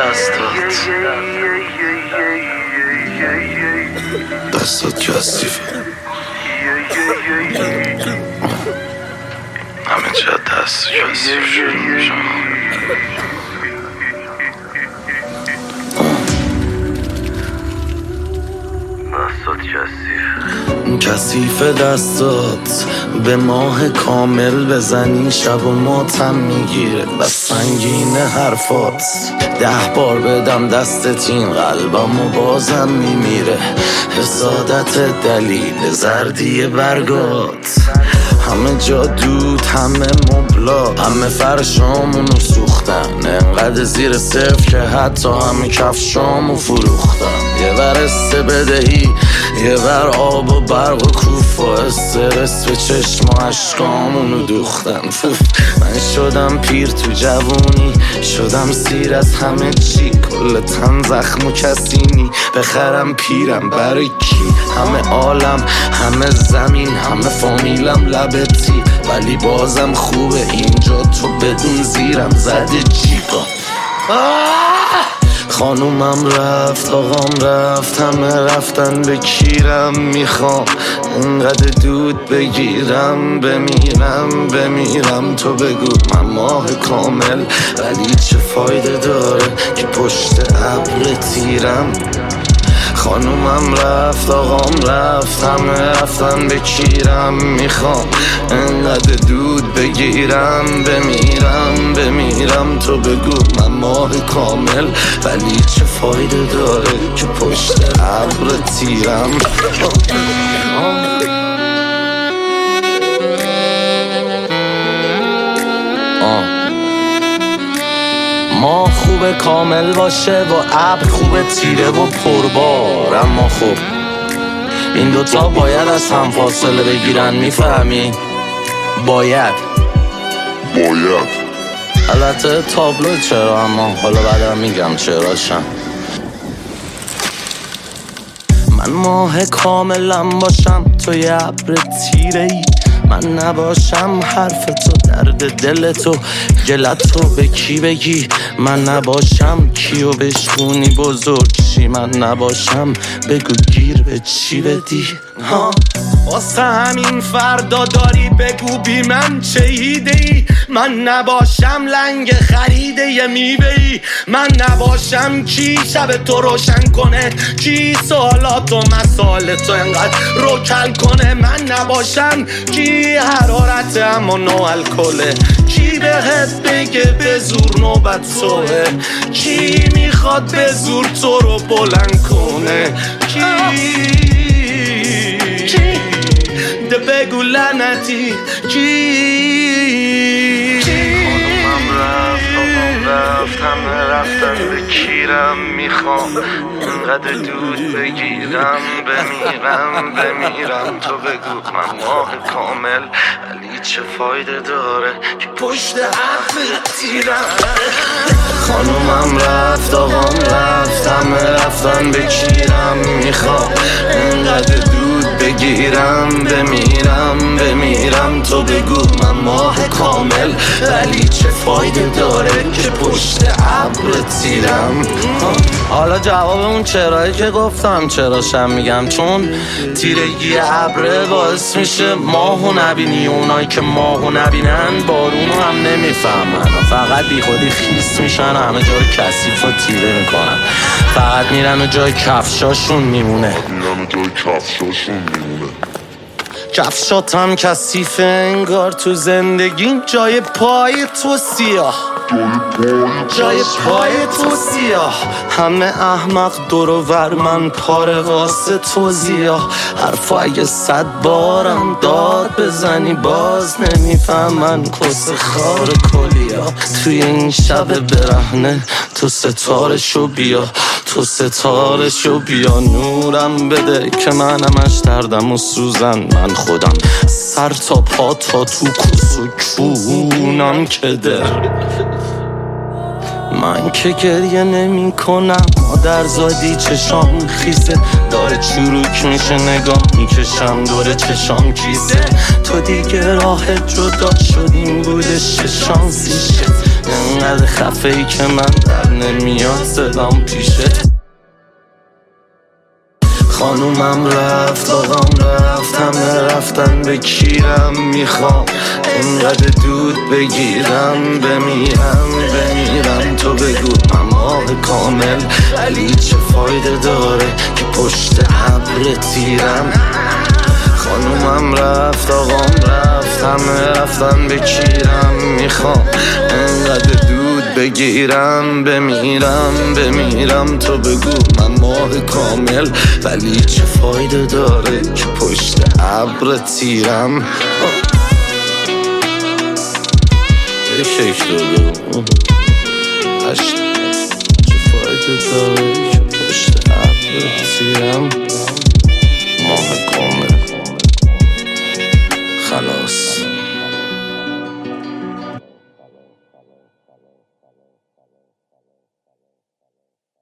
دستات کثیفه، همه جا دست کثیف شده میشم. کثیف دستات به ماه کامل بزنی شب و ماتم میگیره و سنگین حرفات. 10 بار بدم دستت این قلبم و بازم میمیره. حسادت دلیل زردی برگات، همه جا دود، همه مبلا، همه فرشامونو سوختن انقدر زیر صفر که حتی همه کفشامو فروختن. یه ور سه بدهی، یه ور آب و برق و کوف و استرس به چشم و عشقامونو دوختن. من شدم پیر تو جوونی، شدم سیر از همه چی، کل تن زخم و کسینی. بخرم پیرم برای کی؟ همه عالم، همه زمین، همه فامیلم لبتی، ولی بازم خوبه اینجا تو بدون زیرم زده جیبا. خانومم رفت، آقام رفت، همه رفتن به کیرم. میخوام انقدر دود بگیرم، بمیرم تو بگو من ماه کامل، ولی چه فایده داره که پشت ابر تیرم. خانومم رفت، آقام رفت، همه رفتن به کیرم. میخوام انقدر دود بگیرم، بمیرم تو بگو من ماه کامل، ولی چه فایده داره که پشت ابر تیرم. ما خوبه کامل باشه و ابر خوبه تیره و پربار، اما خب این دوتا باید از هم فاصله بگیرن، میفهمی؟ باید البته تابلو چرا، اما حالا بعدم میگم چراشم. من ماه کاملم باشم تو یه ابر تیره ای، من نباشم حرف تو درد دل تو گلت تو به کی بگی، من نباشم کیو بشکونی بزرگ چی، من نباشم بگو گیر به چی بدی. واسه همین فردا داری بگو بی من چه ایده ای، من نباشم لنگ خریده یه میوه ای، من نباشم کی شب تو روشن کنه، کی سوالات و مسائل تو انقدر روکل کنه، من نباشم کی حرارت اما نو الکله، کی بهت بگه به زور نوبت توه، کی میخواد به زور تو رو بلند کنه، کی ده بگو لعنتی کی. خانومم رفت، آقام رفت، همه رفتن به کیرم. میخوام انقدر دود بگیرم، بمیرم تو بگو من ماه کامل، ولی چه فایده داره که پشت ابر تیرم. خانومم رفت، آقام رفت، همه رفتن به کیرم. میخوام انقدر دود بگیرم، بمیرم تو بگو من ماه کامل، ولی چه فایده داره که پشت ابر تیرم. حالا جواب اون چرایی که گفتم چراشم میگم، چون تیرگی ابر باعث میشه ماهو نبینی، اونایی که ماهو نبینن بارونو هم نمیفهمن، فقط بی خودی خیس میشن، همه جای کثیف و تیره میکنن، فقط میرن و جای کفشاشون میمونه. کفشاتم کثیفه انگار تو زندگیم جای پای تو سیاه، جای پای تو سیاه، همه احمق دور و ور، من پاره واسه تو زیاه. حرفا اگه 100 بارم داد بزنی باز نمیفهمن، کس خار کلیا. توی این شب برهنه تو ستارشو بیا، تو ستارشو بیا، نورم بده که من همش دردم و سوزن، من خودم سر تا پا تا تو کس و کونم که در. من که گریه نمی کنم، مادر زادی چشام خیسه، داره چروک میشه نگاه میکشم دور چشام کیسه، تو دیگه راه جدا شدیم بودش چه شانسیشه، انقدر خفه ای که من در نمیاد صدام پیشت. خانومم رفت، آقام رفت، همه رفتن به کیرم. میخوام انقدر دود بگیرم، بمیرم تو بگو من ماه کامل، ولی چه فایده داره که پشت ابر تیرم. خانومم رفت، آقام رفت، همه رفتن به کیرم. میخوام انقدر دود بگیرم، بمیرم تو بگو من ماه کامل، ولی چه فایده داره که پشت ابر تیرم. یک دو چه فایده داره